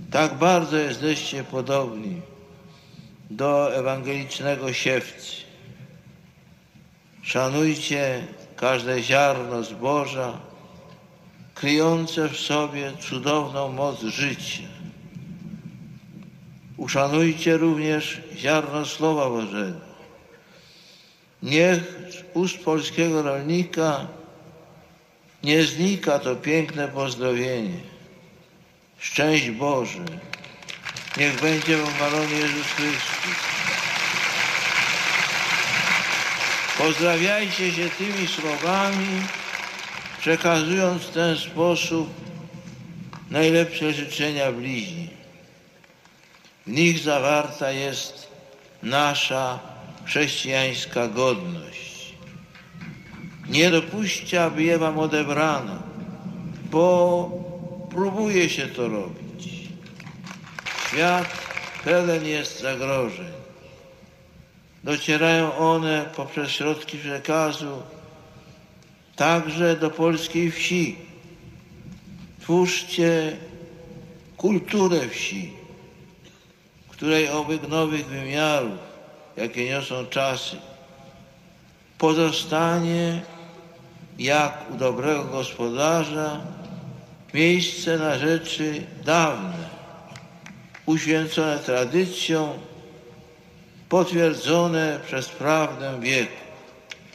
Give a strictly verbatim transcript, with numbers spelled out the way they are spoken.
Tak bardzo jesteście podobni do ewangelicznego siewcy. Szanujcie każde ziarno zboża, kryjące w sobie cudowną moc życia. Uszanujcie również ziarno Słowa Bożego. Niech z ust polskiego rolnika nie znika to piękne pozdrowienie. Szczęść Boże, niech będzie wam chwalony Jezus Chrystus. Pozdrawiajcie się tymi słowami, przekazując w ten sposób najlepsze życzenia bliźnim. W nich zawarta jest nasza chrześcijańska godność. Nie dopuśćcie, aby je wam odebrano, bo próbuje się to robić. Świat pełen jest zagrożeń. Docierają one poprzez środki przekazu także do polskiej wsi. Twórzcie kulturę wsi, której owych nowych wymiarów, jakie niosą czasy, pozostanie jak u dobrego gospodarza miejsce na rzeczy dawne, uświęcone tradycją, potwierdzone przez prawdę wieku.